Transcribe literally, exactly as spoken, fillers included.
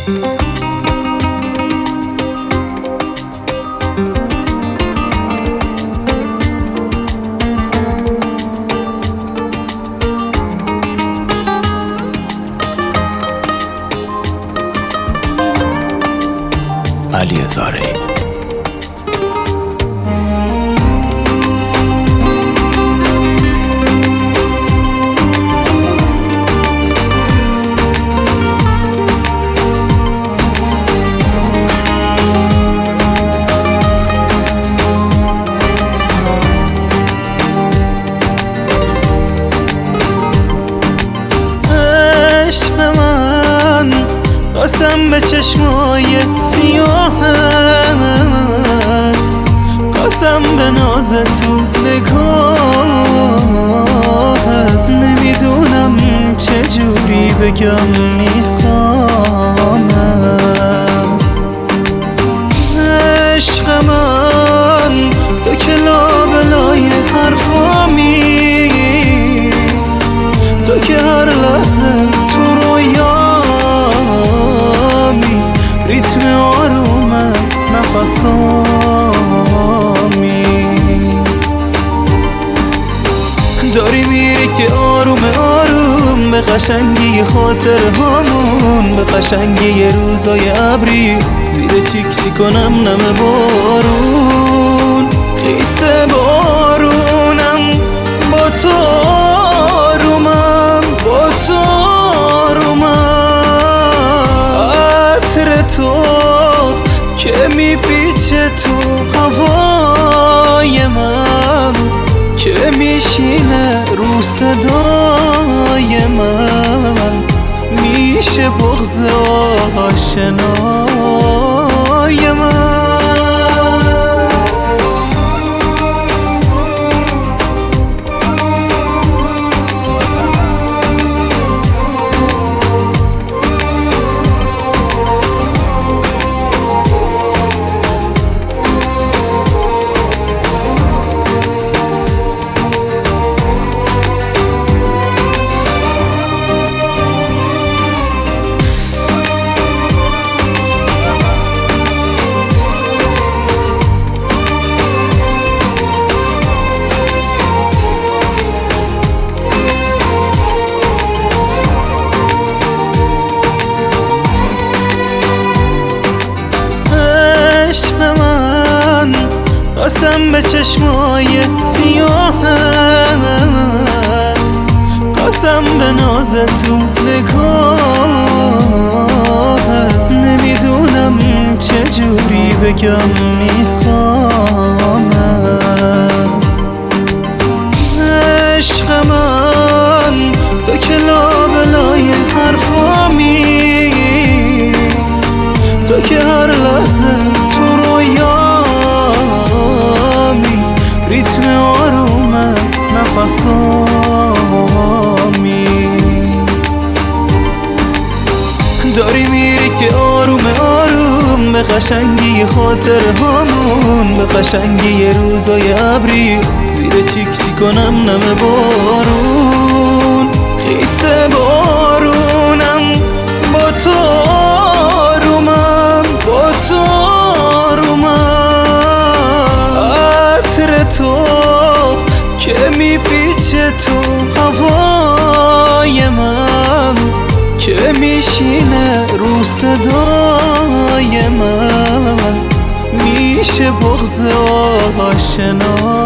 علی هزاره‌ای. عشق من قسم به چشمای سیاهت، قسم به ناز تو نگاهت، نمیدونم چجوری بگم میخوامت. عشق من تو که لابلای حرفامی، تو که هر لحظه تو رویامی، ریتم آروم نفسامی. داری میری که آروم آروم به قشنگی خاطر هامون، به قشنگی روزای ابری زیر چیک چی کنم نم بارون. خیسه بارونم با تو آرومم، با تو آرومم. عطر تو که میپیچه تو هوای من، که میشینه رو صدای من، میشه بغض آشنای من. عشق من قسم به چشمای سیاهت، قسم به ناز تو نگاهت، نمیدونم چجوری بگم میخوامت. عشق من تو که لابلای حرفامی، تو که هر لحظه تو رویامی، ریتم آروم نفسامی. داری میری که آروم آروم به قشنگی خاطر هامون، به قشنگی روزای ابری زیر چیک چی کنم نم بارون. خیسه بارونم با تو آرومم، با تو آرومم. عطر تو که میپیچه تو هوای من، که میشینه رو صدای من، میشه بغض آشنا